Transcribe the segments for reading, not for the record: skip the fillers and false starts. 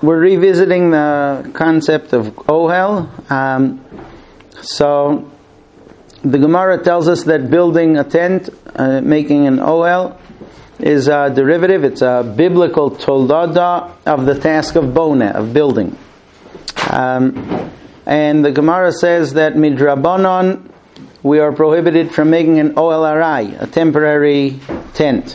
we're revisiting the concept of ohel. So the Gemara tells us that building a tent, making an ohel, is a derivative. It's a biblical toldada of the task of bona, of building. And the Gemara says that midrabanon, we are prohibited from making an ohel arai, a temporary tent.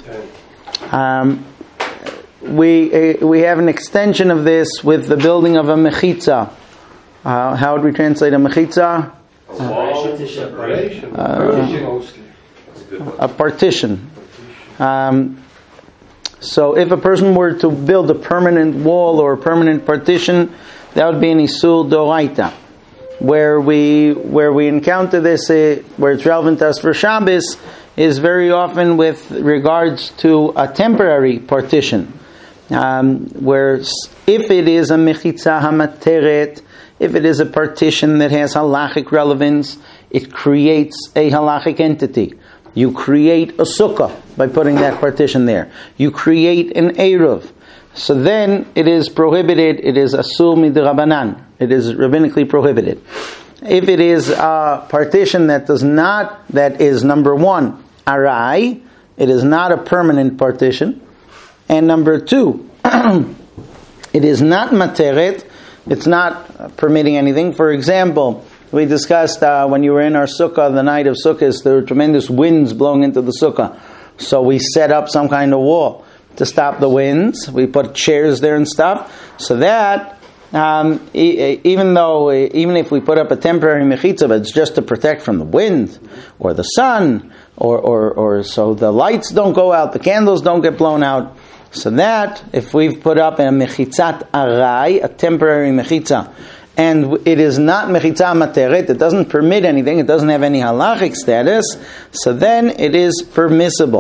We have an extension of this with the building of a mechitza. How would we translate a mechitza? A partition. So if a person were to build a permanent wall or a permanent partition, that would be an isul doraita. Where we encounter this, where it's relevant to us for Shabbos, is very often with regards to a temporary partition. Where if it is a mechitza hamateret, if it is a partition that has halachic relevance, it creates a halachic entity. You create a sukkah by putting that partition there. You create an eruv. So then it is prohibited, it is asur midrabanan. It is rabbinically prohibited. If it is a partition that is number one, arai, it is not a permanent partition. And number two, it is not materet, it's not permitting anything. For example, we discussed when you were in our sukkah, the night of Sukkot, there were tremendous winds blowing into the sukkah. So we set up some kind of wall to stop the winds. We put chairs there and stuff. So that, even if we put up a temporary mechitza, but it's just to protect from the wind or the sun, or so the lights don't go out, the candles don't get blown out. So that, if we've put up a mechitzat arai, a temporary mechitza, and it is not mechitza materet, it doesn't permit anything, it doesn't have any halachic status, so then it is permissible.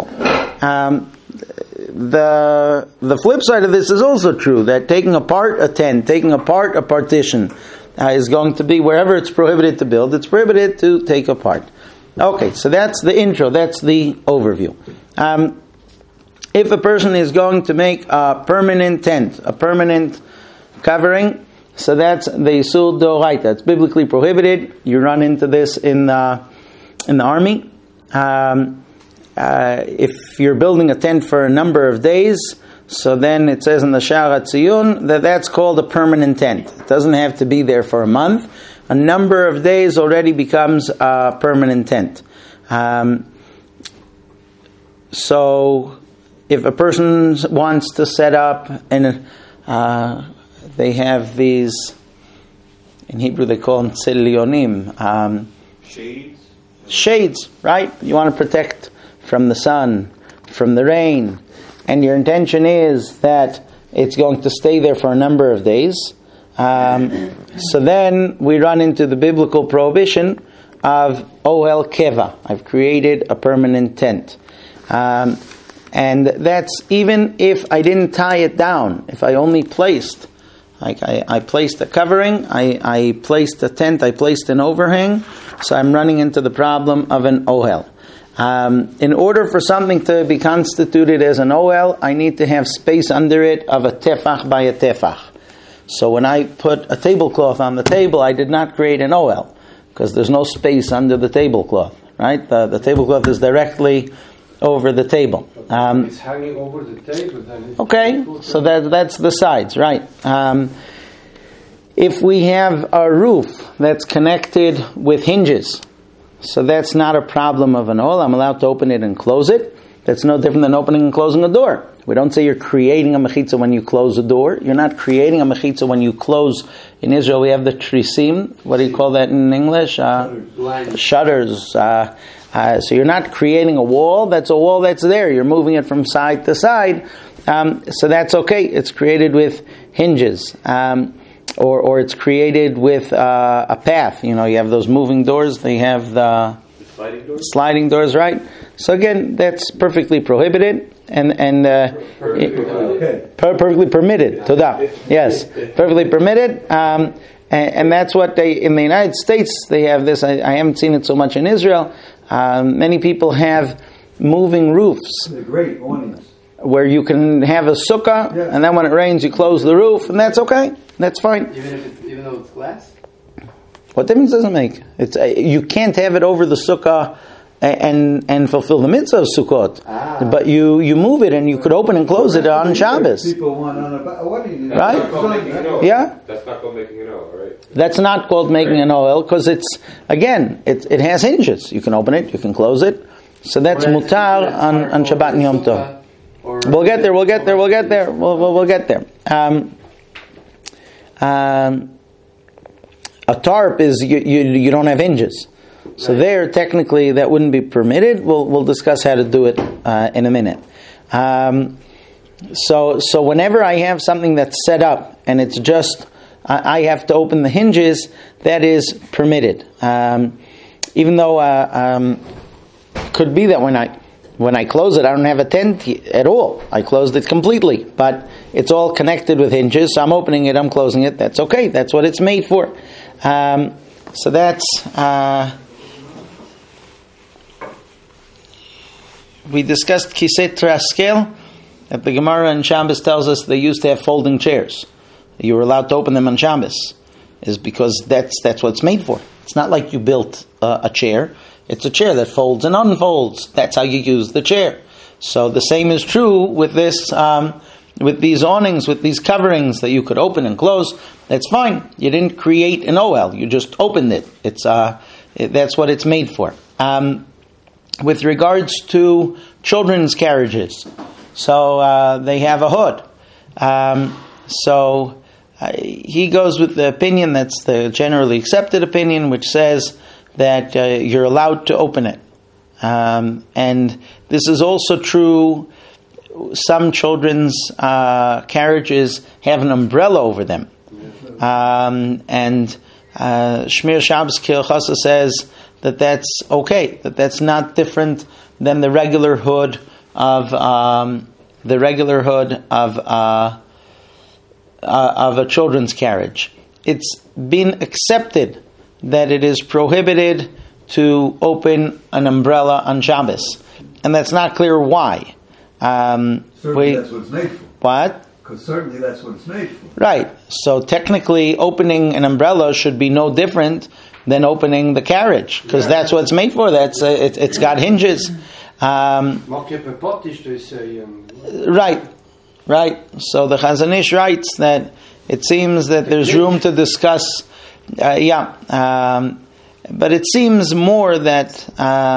The flip side of this is also true, that taking apart a tent, taking apart a partition, is going to be, wherever it's prohibited to build, it's prohibited to take apart. Okay, so that's the intro, that's the overview. If a person is going to make a permanent tent, a permanent covering, so that's the Yisur Doraita. It's biblically prohibited. You run into this in the army. If you're building a tent for a number of days, so then it says in the Sha'ar HaTziyun that that's called a permanent tent. It doesn't have to be there for a month. A number of days already becomes a permanent tent. So if a person wants to set up, and they have these, in Hebrew they call them tzelionim, shades, right? You want to protect from the sun, from the rain, and your intention is that it's going to stay there for a number of days. So then we run into the biblical prohibition of ohel keva. I've created a permanent tent. And that's even if I didn't tie it down. If I only placed, like I placed a covering, I placed a tent, I placed an overhang, so I'm running into the problem of an ohel. In order for something to be constituted as an ohel, I need to have space under it of a tefach by a tefach. So when I put a tablecloth on the table, I did not create an ohel, because there's no space under the tablecloth, right? The tablecloth is directly over the table. It's hanging over the table. Then okay, so that's the sides, right? If we have a roof that's connected with hinges, so that's not a problem of an ohel. I'm allowed to open it and close it. That's no different than opening and closing a door. We don't say you're creating a mechitza when you close a door. You're not creating a mechitza when you close. In Israel, we have the trisim. What do you call that in English? Shutters. So you're not creating a wall. That's a wall that's there. You're moving it from side to side. So that's okay. It's created with hinges. Or it's created with a path. You know, you have those moving doors. They have the sliding doors, right? So again, that's perfectly prohibited and perfectly permitted. Toda. Yes, perfectly permitted. And that's what they, in the United States, they have this. I haven't seen it so much in Israel. Many people have moving roofs. The great awnings. where you can have a sukkah, and then when it rains, you close the roof, and that's okay. That's fine. Even though it's glass? What difference does it make? It's you can't have it over the sukkah and fulfill the mitzvah of Sukkot, but you move it and you could open and close it on Shabbos. People want on a wedding, right? Yeah, that's not called making an oil, right? That's not called making an oil because it has hinges. You can open it, you can close it. So that's mutar on Shabbat and Yom Tov. We'll get there. We'll get there. A tarp is you don't have hinges. So there, technically, that wouldn't be permitted. We'll discuss how to do it in a minute. So whenever I have something that's set up and it's just I have to open the hinges, that is permitted. Even though could be that when I close it, I don't have a tent at all. I closed it completely, but it's all connected with hinges. So I'm opening it, I'm closing it. That's okay. That's what it's made for. So that's. We discussed Kisei Traskel, that the Gemara in Shabbos tells us they used to have folding chairs. You were allowed to open them on Shabbos, is because that's what it's made for. It's not like you built a chair. It's a chair that folds and unfolds. That's how you use the chair. So the same is true with this, with these awnings, with these coverings that you could open and close. That's fine. You didn't create an OL. You just opened it. It's that's what it's made for. With regards to children's carriages, so they have a hood. He goes with the opinion that's the generally accepted opinion, which says that you're allowed to open it. And this is also true. Some children's carriages have an umbrella over them. And Shmir Shabbos Kilchasa says that that's okay, that's not different than the regular hood of a children's carriage. It's been accepted that it is prohibited to open an umbrella on Shabbos, and that's not clear why. Certainly that's what it's made for. What? Because certainly that's what it's made for. Right. So technically, opening an umbrella should be no different than opening the carriage, because that's what it's made for. It's got hinges. Right. So the Chazon Ish writes that it seems that there's room to discuss. But it seems more that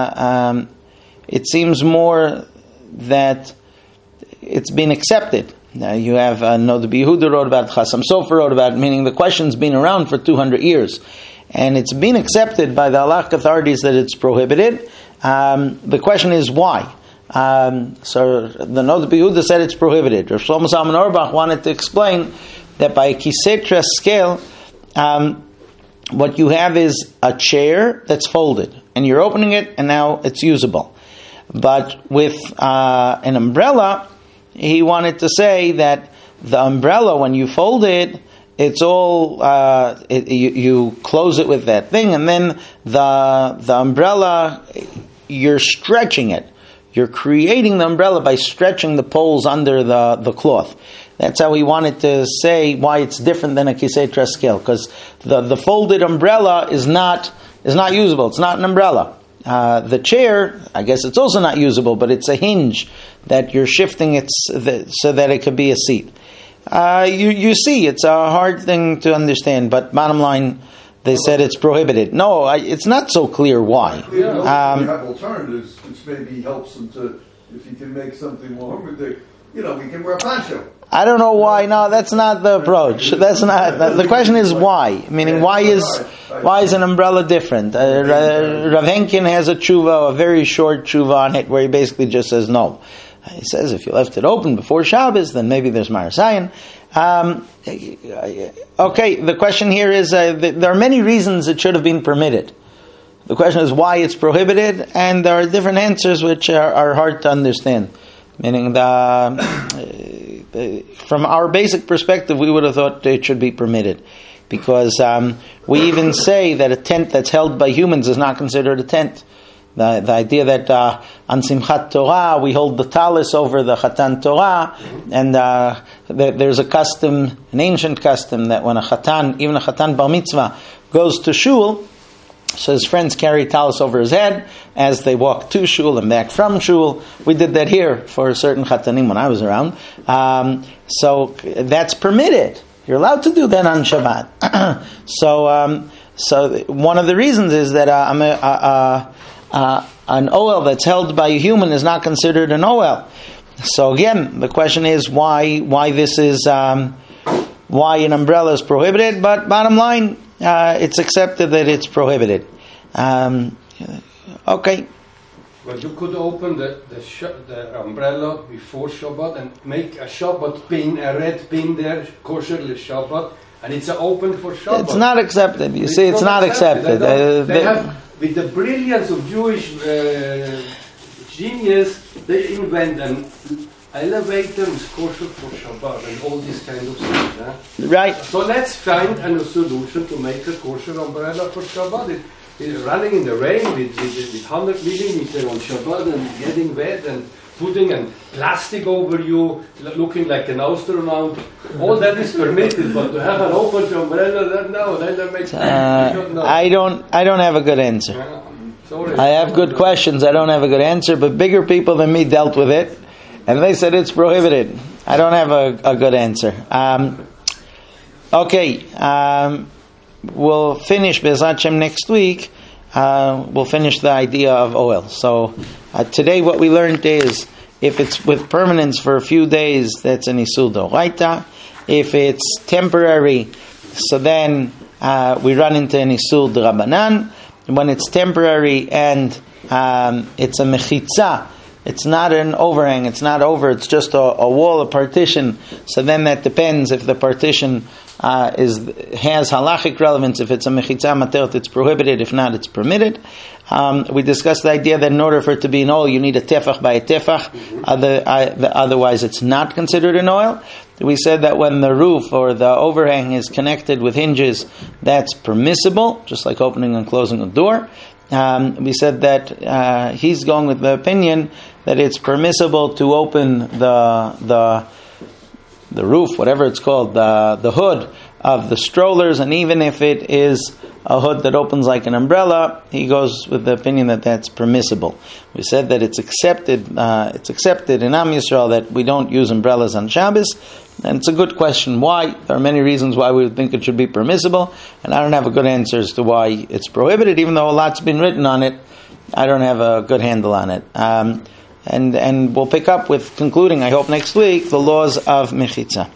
it's been accepted. Now you have the Yehuda wrote about, Chasam Sofer wrote about, meaning the question's been around for 200 years. And it's been accepted by the halakhic authorities that it's prohibited. The question is why? So the Noda B'Yehuda said it's prohibited. Rav Shlomo Zalman Auerbach wanted to explain that by Kisei Traskel, what you have is a chair that's folded, and you're opening it, and now it's usable. But with an umbrella, he wanted to say that the umbrella, when you fold it, it's all you close it with that thing, and then the umbrella, you're stretching it. You're creating the umbrella by stretching the poles under the cloth. That's how he wanted to say why it's different than a Kisei Traskel, because the folded umbrella is not usable. It's not an umbrella. The chair, I guess it's also not usable, but it's a hinge that you're shifting it so that it could be a seat. You see, it's a hard thing to understand, but bottom line, they said it's prohibited. No, it's not so clear why. We have alternatives, which maybe helps them to, if you can make something more, we can wear a poncho. I don't know why. No, that's not the approach. That's not. The question is why. Meaning, why is an umbrella different? Rav Henkin has a tshuva, a very short tshuva on it, where he basically just says no. He says if you left it open before Shabbos, then maybe there's Marasayan. Okay, the question here is there are many reasons it should have been permitted. The question is why it's prohibited, and there are different answers which are hard to understand. Meaning, from our basic perspective, we would have thought it should be permitted, because we even say that a tent that's held by humans is not considered a tent. The idea that on Simchat Torah we hold the talis over the Chatan Torah, and there's a custom, an ancient custom, that when a Chatan, even a Chatan Bar Mitzvah, goes to shul, so his friends carry talis over his head as they walk to shul and back from shul. We did that here for certain Chatanim when I was around. So that's permitted. You're allowed to do that on Shabbat. So one of the reasons is that an oil that's held by a human is not considered an oil. So again, the question is why this is why an umbrella is prohibited. But bottom line, it's accepted that it's prohibited. Okay. But you could open the umbrella before Shabbat and make a Shabbat pin, a red pin there, kosher Shabbat, and it's open for Shabbat. It's not accepted. You see, it's not accepted. They have, with the brilliance of Jewish genius, they invent an elevator with kosher for Shabbat and all these kind of things. Right. So let's find a solution to make a kosher umbrella for Shabbat. Running in the rain with 100 millimeter on Shabbat and getting wet and putting a plastic over you, looking like an astronaut, all that is permitted. But to have an open umbrella, no, that makes sense. I don't have a good answer. Sorry. I have good questions. I don't have a good answer. But bigger people than me dealt with it, and they said it's prohibited. I don't have a good answer. Okay. We'll finish Be'ezrat Hashem next week. We'll finish the idea of oil. So today what we learned is if it's with permanence for a few days, that's an Isur D'Oraita. If it's temporary, so then we run into an Isur D'Rabanan. When it's temporary and it's a mechitza, it's not an overhang, it's not over, it's just a wall, a partition. So then that depends if the partition has halachic relevance. If it's a mechitza materet, it's prohibited. If not, it's permitted. We discussed the idea that in order for it to be an oil, you need a tefach by a tefach. Otherwise, it's not considered an oil. We said that when the roof or the overhang is connected with hinges, that's permissible, just like opening and closing a door. We said that he's going with the opinion that it's permissible to open the roof, whatever it's called, the hood of the strollers, and even if it is a hood that opens like an umbrella, he goes with the opinion that that's permissible. We said that it's accepted in Am Yisrael that we don't use umbrellas on Shabbos, and it's a good question. Why? There are many reasons why we would think it should be permissible, and I don't have a good answer as to why it's prohibited, even though a lot's been written on it. I don't have a good handle on it. And we'll pick up with concluding, I hope next week, the laws of Mechitza.